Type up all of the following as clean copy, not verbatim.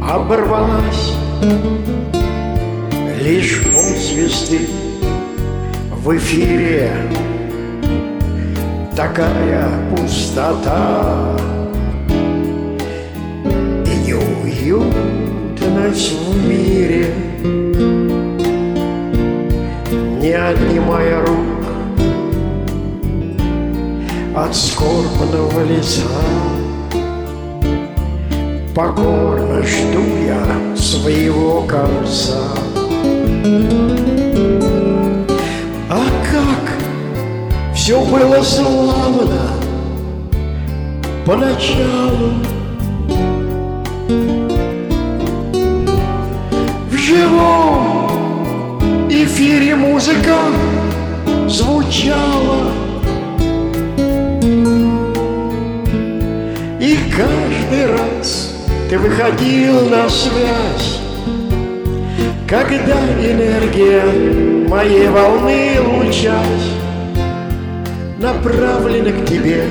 оборвалась лишь ползвезды в эфире. Такая пустота и неуютность в мире. Не отнимая рук от скорбного лица, покорно жду я своего конца. А как все было славно поначалу, в живом эфире музыка звучала, и каждый раз ты выходил на связь, когда энергия моей волны лучась направлена к тебе,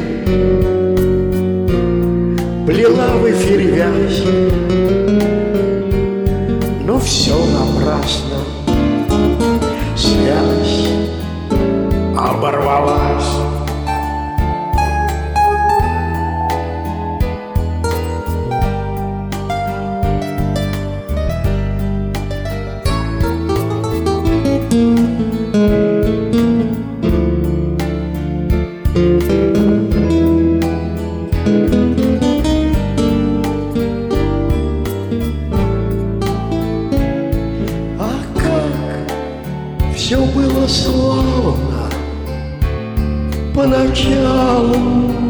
плела в эфире вязь. Но все напрасно, связь оборвалась. Все было славно поначалу,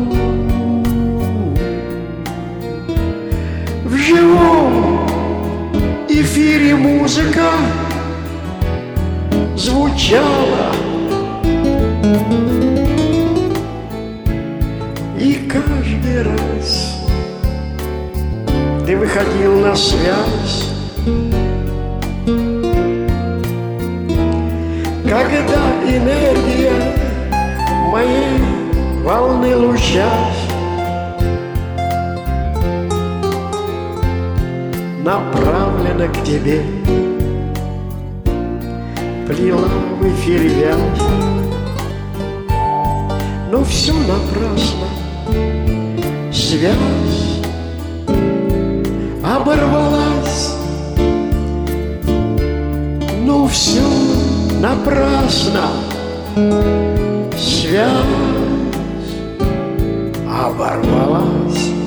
в живом эфире музыка звучала, и каждый раз ты выходил на связь, когда энергия моей волны лучась направлена к тебе, плела в эфире вязь. Но все напрасно, связь оборвалась. Но все напрасно, связь оборвалась.